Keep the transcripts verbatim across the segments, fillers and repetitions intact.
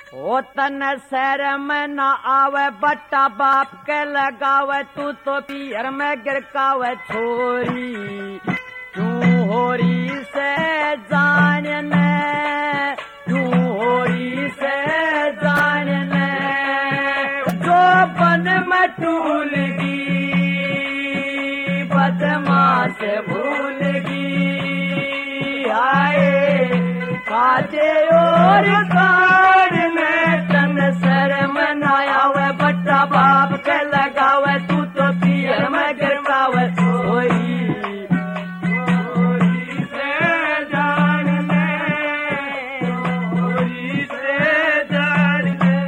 ओ तन शहर में न आवे बट्टा बाप के लगावे तू तो पियर में गिरकावे छोरी तू होरी से जानने तू होरी से जानने जो बन में टूलगी बदमाश भूलगी आए काजे और बाप के लगावे तू तो पियर में गिरकावे छोरी छोरी से जान ले छोरी से जान ले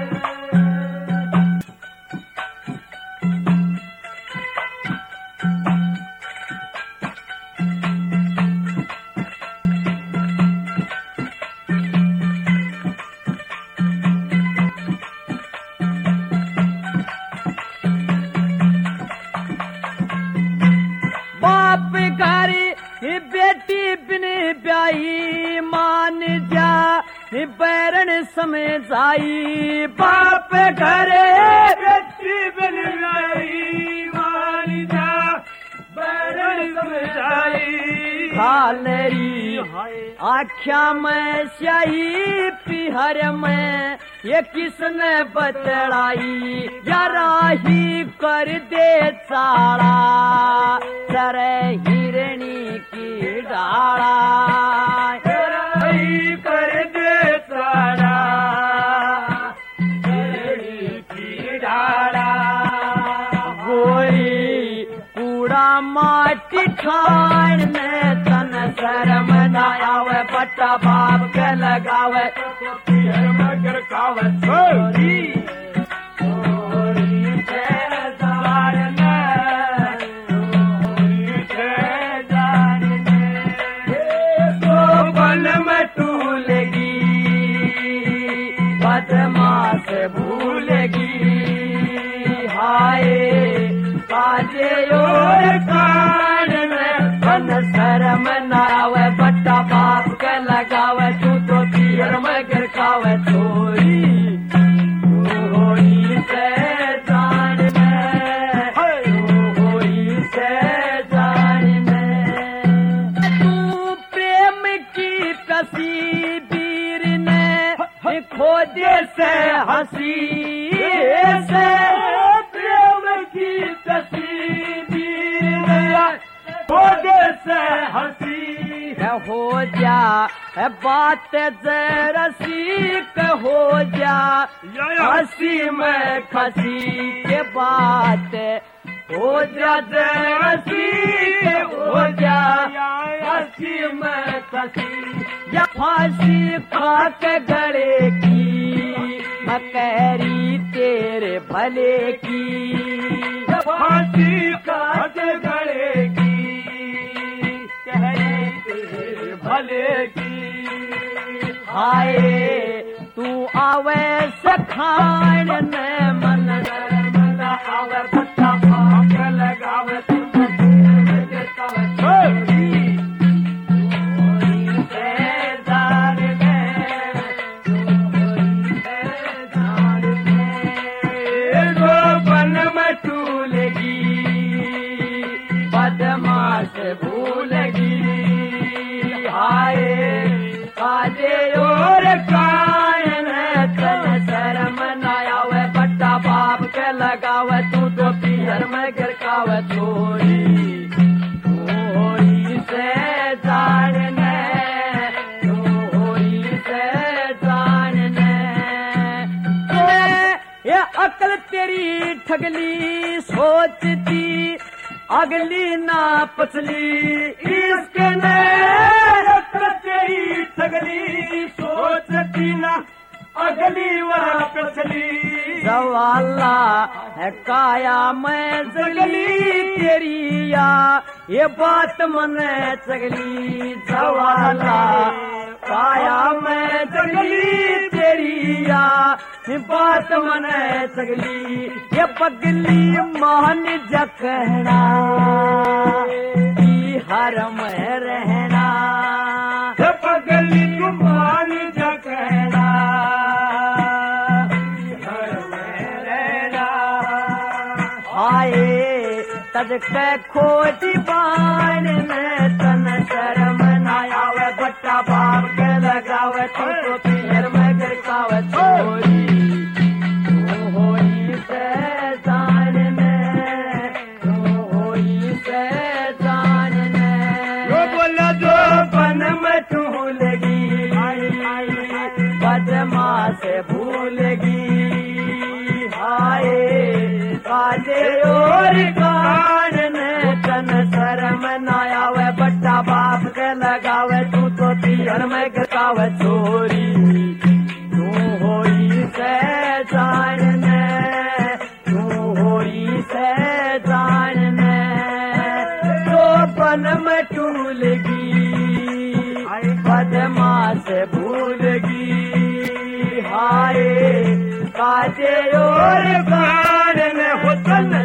बेटी बिन ब्याही मान जा बैरण समय जाई बाप घरे बेटी बिन ब्याही मान जा बैरण समय जाई खालेरी आख्या में स्याही पिहर में ये किसने बतलाई जराही कर दे चाड़ा सरे हिरणी की डाला जराही कर दे चाड़ा हिरणी की डाला गोरी कूड़ा माटी ठाण में तन शर्म न आवे बट्टा बाप के लगावे पियर में गिरकावे छोरी छोरी से जानने छोरी से जानने तो बन में टूलेगी बदमाश भूलेगी हाय काजे और कान में तन शर्म न आवे बट्टा बाप के लगावे तू तो पियर में गिरकावे छोरी होरी से जानने होरी से जानने तू प्रेम की पसी बीर ने खोजे से हंसी से प्रेम की पसी बीर ने खोजे से हंसी हो जा बात जरसी हो जा हंसी में खसी के बात हो जा जरसी हो जा हंसी में खसी या फांसी खा के गले की मकहरी तेरे भले की फांसी खा के गले की भले की हाय तू आवे सखान ने मन मन आवे बट्टा बाप लगावे तू छोरी छोरी से जानने छोरी से जानने जो बन में टूलेगी बदमाश भूलेगी हाय काजे और कान तन शर्म न आवे बट्टा बाप के लगावे तू तो पियर में गिरकावे छोरी छोरी से जानने छोरी से जानने ये अकल तेरी ठगली सोचती अगली ना पसली इसके ने तेरी ठगली सोचती ना अगली वह पसली सवाला है काया मैं जगली तेरी या ये बात मने चगली सवाला काया मैं जगली तेरी या ये बात मने चगली ये पगली मान जखना हर में रहना पगली मान जखना हाय तदक खोटी बाण में तन शर्म न आवे बट्टा बाप के लगावे तू तो पीर में गिरकावे छोरी तू होई से जान ने तू होई से जान ने वो बोला जो बन में तू लगी बदमा से भूलगी हाय काले और कान ने तन शर्म न आवे बट्टा बाप के लगावे तू तो पीर में गिरकावे छोरी तू होई से जान ने तू होई से जान ने जो बन में टूलगी बदमा से भूलगी हाय काटे और कान में हुसन